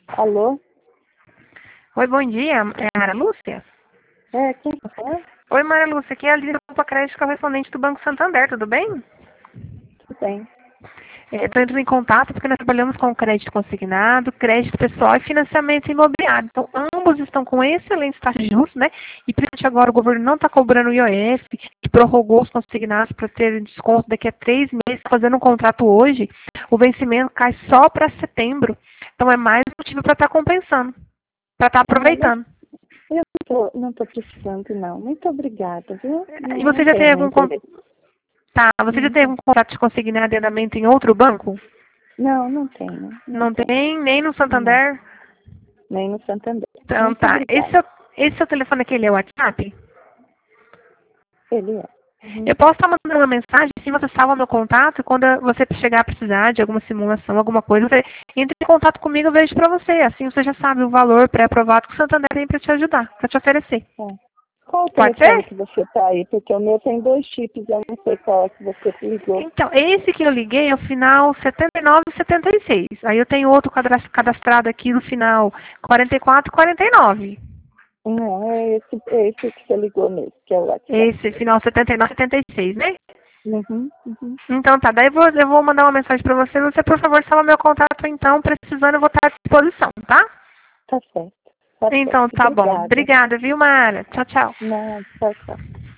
Alô? Oi, bom dia. É a Mara Lúcia? Quem tá falando? Oi, Mara Lúcia. Aqui é a Lina Copa Crédito correspondente do Banco Santander, tudo bem? Tudo bem. Estou entrando em contato porque nós trabalhamos com crédito consignado, crédito pessoal e financiamento imobiliário. Então, ambos estão com excelentes taxas de juros, né? E principalmente agora o governo não está cobrando o IOF, que prorrogou os consignados para ter desconto daqui a 3 meses. Fazendo um contrato hoje, o vencimento cai só para setembro. Então, é mais motivo para estar compensando, para estar Mas aproveitando. eu não tô precisando, não. Muito obrigada, viu? E Não você já tem tenho algum interesse. Tá, você já tem algum contrato de consignado e andamento em outro banco? Não, não tenho. Não Não tenho. tem, nem no Não. Santander? Nem no Santander. Então Muito tá. obrigada. Esse seu telefone aqui, ele é o WhatsApp? Ele é. Eu Uhum. posso estar mandando uma mensagem, assim você salva meu contato, e quando você chegar a precisar de alguma simulação, alguma coisa, você entra em contato comigo, eu vejo pra você. Assim você já sabe o valor pré-aprovado que o Santander tem pra te ajudar, pra te oferecer. É. Qual o Pode telefone ser? que você tá aí? Porque o meu tem 2 chips, eu não sei qual é que você ligou. Então, esse que eu liguei é o final 79 e 76. Aí eu tenho outro cadastrado aqui no final 44 e 49. Não, é esse que você ligou mesmo, que é o WhatsApp. Esse final 79 e 76, né? Uhum, uhum. Então tá, daí eu vou mandar uma mensagem pra você. Você, por favor, salva meu contato então. Precisando, eu vou estar à disposição, tá? Tá certo. Tá certo. Então tá bom. Obrigada. Obrigada, viu, Mara? Tchau, tchau. Não, tchau, tchau.